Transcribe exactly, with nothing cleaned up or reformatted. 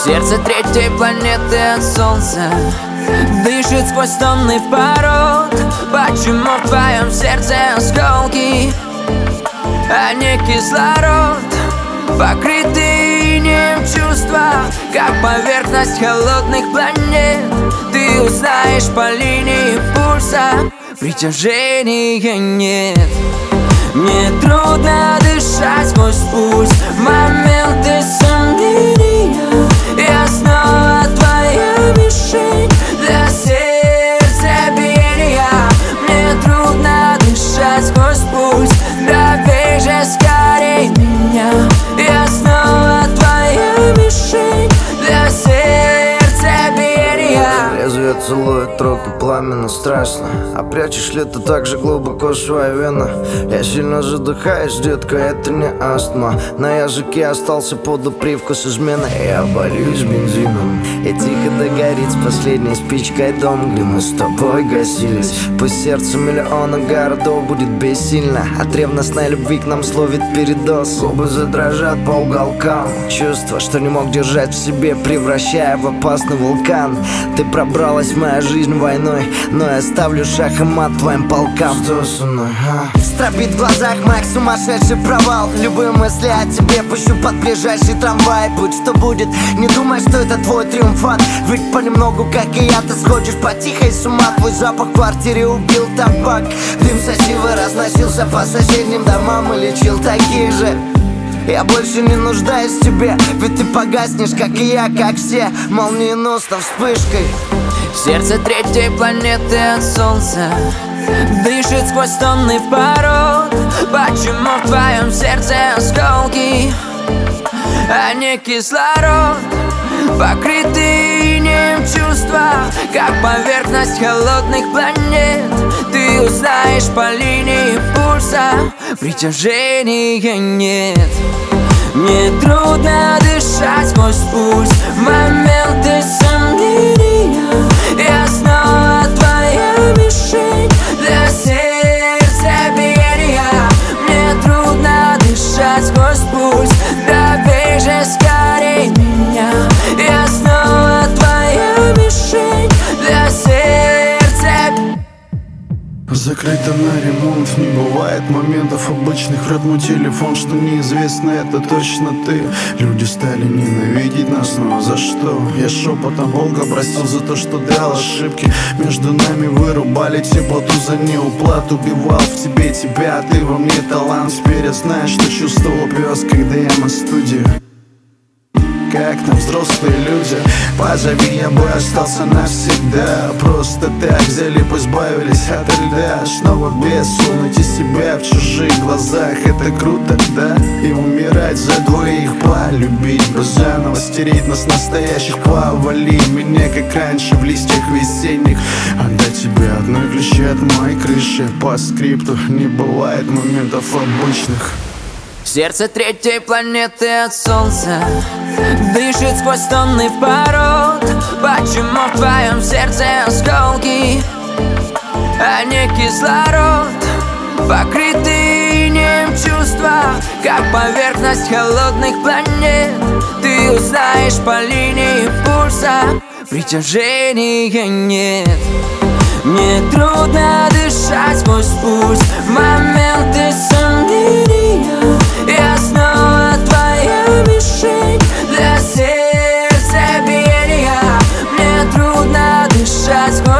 Сердце третьей планеты от солнца дышит сквозь тонны пород. Почему в твоем сердце осколки, а не кислород? Покрытые инеем чувства, как поверхность холодных планет. Ты узнаешь по линии пульса, притяжения нет. Мне трудно дышать сквозь пульс, моменты сомнения. Я снова твоя мишень для сердцебиения. Мне трудно дышать сквозь пульс, добей же скорей меня. Я снова твоя мишень для сердцебиения. Лезвие целует руки пламенно, страстно, а прячешь ли ты так же глубоко свои вены? Я сильно задыхаюсь, детка, это не астма. На языке остался подопривкус измены. Я борюсь с бензином, и тихо догорит с последней спичкой дом, где мы с тобой гасились. Пусть сердце миллиона городов будет бессильно от ревностной любви к нам словит передоз. Губы задрожат по уголкам, чувство, что не мог держать в себе, превращая в опасный вулкан. Ты пробралась в мою жизнь войной, но я ставлю шах и мат твоим полкам. Что со мной, а? Стропит в глазах маг, сумасшедший провал. Любые мысли о тебе пущу под ближайший трамвай. Будь что будет, не думай, что это твой триумфат. Ведь понемногу, как и я, ты сходишь по-тихой с ума. Твой запах в квартире убил табак. Дым сосивый разносился по соседним домам и лечил таких же. Я больше не нуждаюсь в тебе, ведь ты погаснешь, как и я, как все, молниеносно вспышкой. Сердце третьей планеты от солнца дышит сквозь тонны пород. Почему в твоем сердце осколки, а не кислород? Покрытые инеем чувства, как поверхность холодных планет. Ты узнаешь по линии пульса, притяжения нет. Мне трудно дышать сквозь пульс, моменты сомнения. Я снова твоя мишень для сердцебиения. Мне трудно дышать сквозь пульс, добей же скорей меня. Я снова твоя мишень для сердцебиения. Закрыто на ремонт, не бывает моментов обычных. Рот мой телефон, что неизвестно, это точно ты. Люди стали ненавидеть нас, но за что? Я шепотом Бога просил за то, что дал ошибки. Между нами вырубали теплоту за неуплату. Убивал в тебе тебя, ты во мне талант. Теперь я знаю, что чувствовал пес, когда я на студии. Как там взрослые люди, позови, я бы остался навсегда. Просто так взяли, избавились от льда. Снова без сунуть из себя в чужих глазах. Это круто, да? И умирать за двоих, полюбить бы заново, стереть нас настоящих, повалить меня, как раньше в листьях весенних. Отдать тебе одной ключи от моей крыши. По скрипту не бывает моментов обычных. Сердце третьей планеты от солнца дышит сквозь тонны пород. Почему в твоем сердце осколки, а не кислород? Покрытые инеем чувства, как поверхность холодных планет. Ты узнаешь по линии пульса, притяжения нет. Мне трудно дышать сквозь пульс, моменты сомнения. Я снова твоя мишень для сердцебиения. Мне трудно дышать сквозь